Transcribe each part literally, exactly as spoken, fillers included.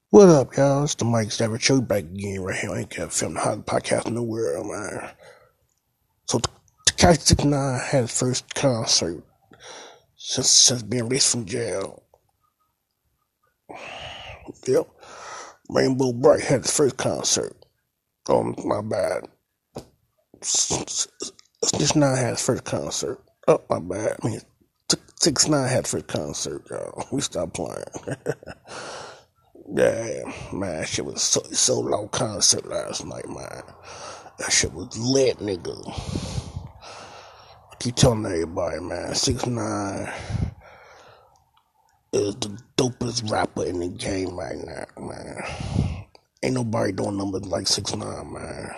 What up, y'all? It's the Mike Savage Show back again right here. I ain't got film the hottest podcast in the world, man. So, Tekashi six nine had his first concert since, since being released from jail. Yep. Rainbow Bright had his first concert. Oh, my bad. six nine had his first concert. Oh, my bad. I mean, six nine had his first concert, y'all. We stopped playing. Yeah, man, that shit was so, so long concert last night, man. That shit was lit, nigga. I keep telling everybody, man, six nine is the dopest rapper in the game right now, man. Ain't nobody doing numbers like six nine, man.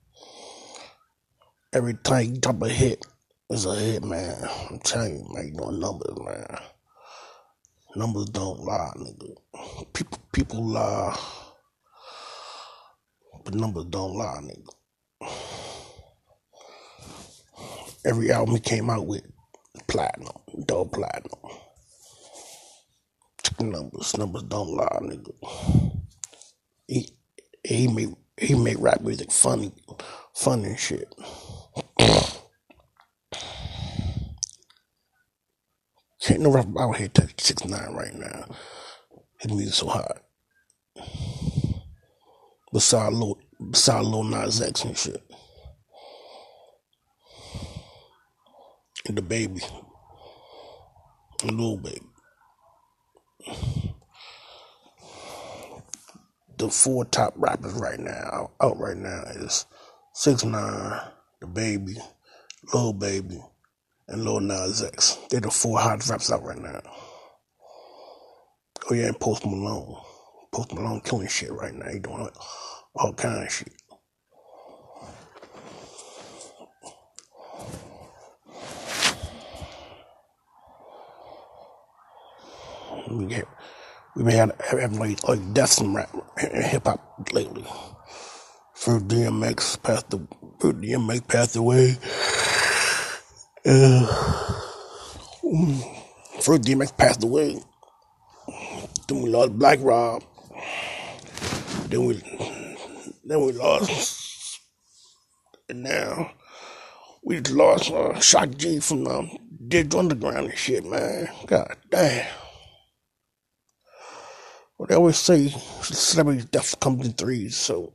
Every time you drop a hit, it's a hit, man. I'm telling you, man, you doing numbers, man. Numbers don't lie, nigga. People, people lie, but numbers don't lie, nigga. Every album he came out with, platinum, double platinum. Numbers, numbers don't lie, nigga. He he made he made rap music funny, fun and shit. Can't no rapper out here touch six nine right now. His music so hot. Besides Lil, besides Lil Nas X and shit, and the baby, and Lil Baby. The four top rappers right now out right now is six nine, the baby, Lil Baby, and Lil Nas X. They're the four hottest rappers out right now. Oh yeah, and Post Malone. Post Malone killing shit right now. He doing all kind of shit. We get, we've been having, having like, like deaths in rap in hip hop lately. First D M X passed the first D M X passed away. Uh, first D M X passed away. Then we lost Black Rob. Then we then we lost, and now we just lost uh, Shock G from um, Digital Underground and shit, man. God damn. Well, they always say celebrity death comes in threes, so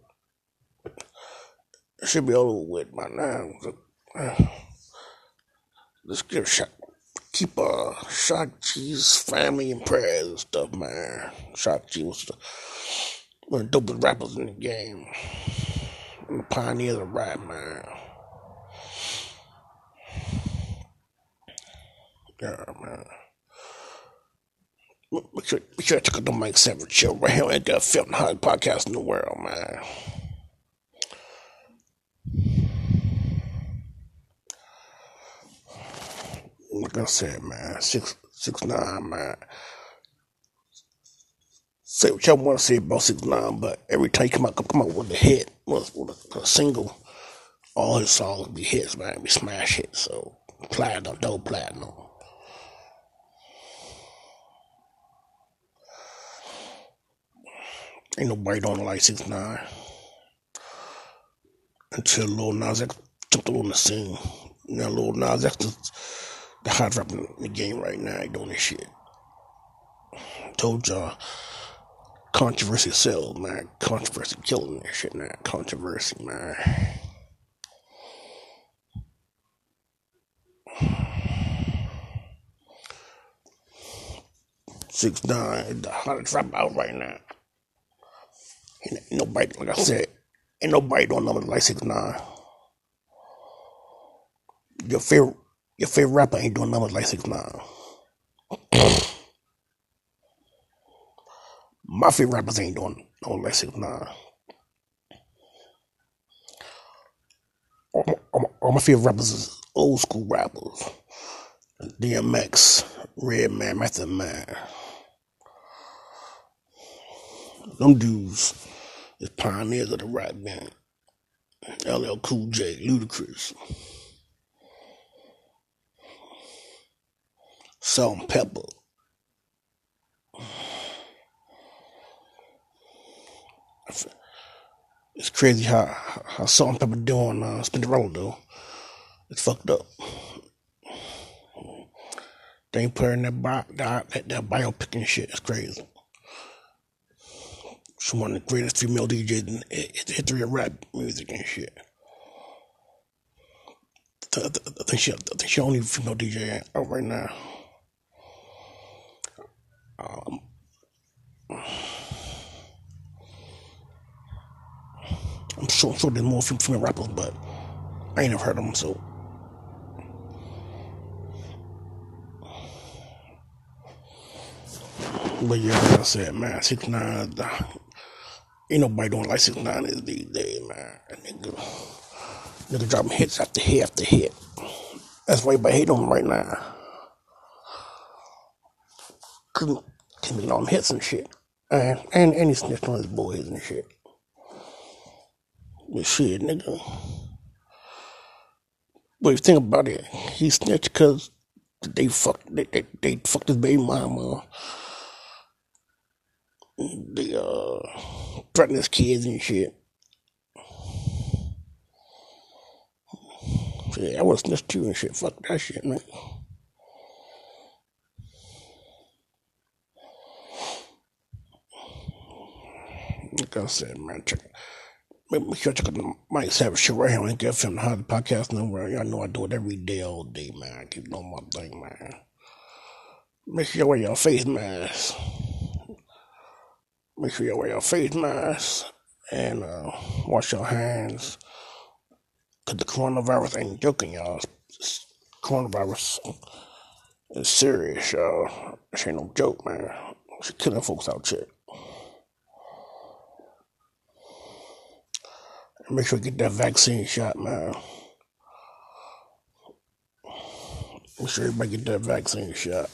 it should be over with by now. So, uh, let's give a shot. Keep uh, Shock G's family in prayers and stuff, man. Shock G was the, one of the dopest rappers in the game. And the pioneers of rap, man. Yeah, man. Make sure, make sure I check out the Mike Savage Show right here at the Film Hot Podcast in the world, man. Like I said, man, six six nine, man. Say what y'all want to say about six nine, but every time you come out, come out with a hit, with, with a, a single, all his songs be hits, man, be smash hits. So platinum, double platinum. Ain't nobody doing it like six nine until Lil Nas X jumped on the scene. Now Lil Nas X is the hot rapper in the game right now. He doing this shit. Told y'all, controversy sells, man. Controversy killing this shit now. Controversy, man. Six nine is the hottest rapper out right now. Ain't, ain't nobody, like I said, ain't nobody doing nothing like six nine. Your favorite, your favorite rapper ain't doing nothing like six nine. My favorite rappers ain't doing nothing like six nine. All my, all, my, all my favorite rappers is old school rappers. D M X, Redman, Method Man. Them dudes is pioneers of the rap game. L L Cool J, Ludacris, Salt and Pepper. It's crazy how how Salt and Pepper doing uh, Spinderella though. It's fucked up. They ain't put her in that, bio, that, that, that biopic and shit. It's crazy. She's one of the greatest female D Js in the history of rap music and shit. I, I, I think she, I think she only female D J out right now. Um, I'm sure, I'm sure there's more female rappers, but I ain't never heard of them, so. But yeah, like I said, man, six nine, ain't nobody doing like six nine is these days, man. Nigga, nigga dropping hits after hit after hit. That's why everybody hate on him right now. Cause, cause he on hits and shit. And, and, and he snitched on his boys and shit. But shit, nigga. But if you think about it, he snitched cause they fucked, they, they, they fucked his baby mama. They uh threaten his kids and shit. So yeah, I was snitched too and shit. Fuck that shit, man. Like I said, man, check it. Make sure you check out the Mike Savage show right here on Get Film, the podcast number. Y'all know I do it every day, all day, man. I keep doing my thing, man. Make sure you wear your face mask. Make sure you wear your face mask and uh, wash your hands. Cause the coronavirus ain't joking, y'all. It's, coronavirus is serious, y'all. This ain't no joke, man. It's killing folks out here. And make sure you get that vaccine shot, man. Make sure everybody get that vaccine shot.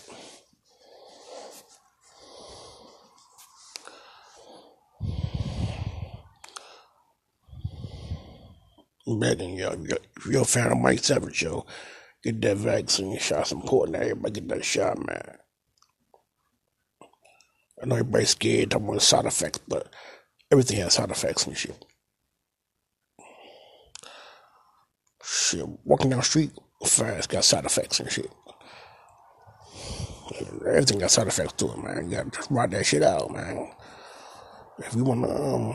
I'm begging y'all, if you're a fan of Mike Savage Show, get that vaccine shot. It's important that everybody get that shot, man. I know everybody's scared talking about side effects, but everything has side effects and shit. Shit, walking down the street fast got side effects and shit. Everything got side effects to it, man. You gotta just ride that shit out, man. If you wanna, um,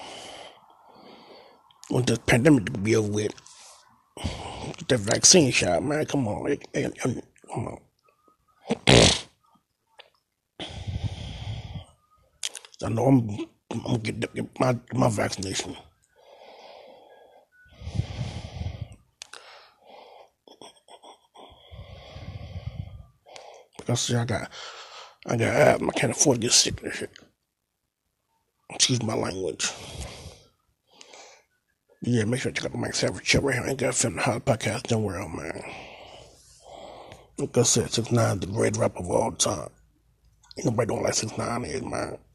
want this pandemic to be over with, get that vaccine shot, man. Come on, like, hey, hey, come on. I know I'm, I'm gonna get, get my my vaccination. Because see, I got, I got asthma. I can't afford to get sick and shit. Excuse my language. Yeah, make sure you check out the Mike Savage Show right here. I ain't got to film the hot podcast. Don't worry, man. Like I said, six nine the great rapper of all time. Ain't nobody don't like six nine is, man.